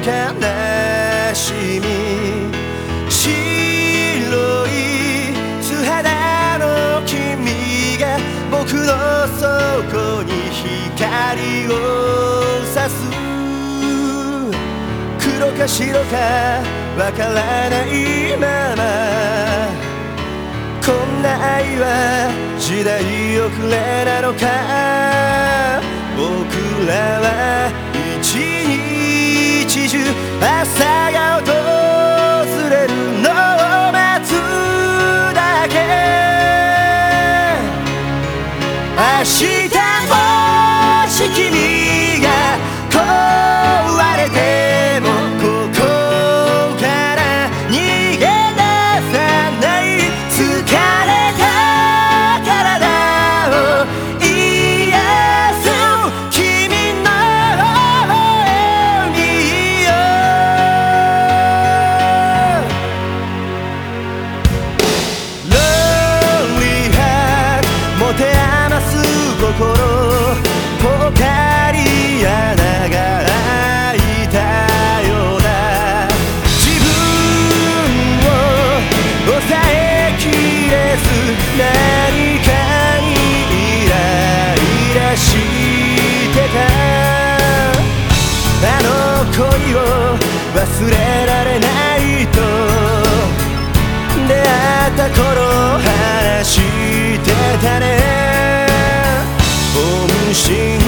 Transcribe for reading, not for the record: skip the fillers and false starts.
悲しみ白い素肌の君が僕の底に光を差す黒か白かわからないままこんな愛は時代遅れなのか僕らは一日中朝が訪れるのを待つだけ明日もし君が壊れてもここから逃げ出さない疲れた体を癒す君の方にいよう Lonely heart 持て余す心ポカリ穴が開いたような自分を抑えきれず何かにイライラしてたあの恋を忘れられないと出会った頃話してたね音信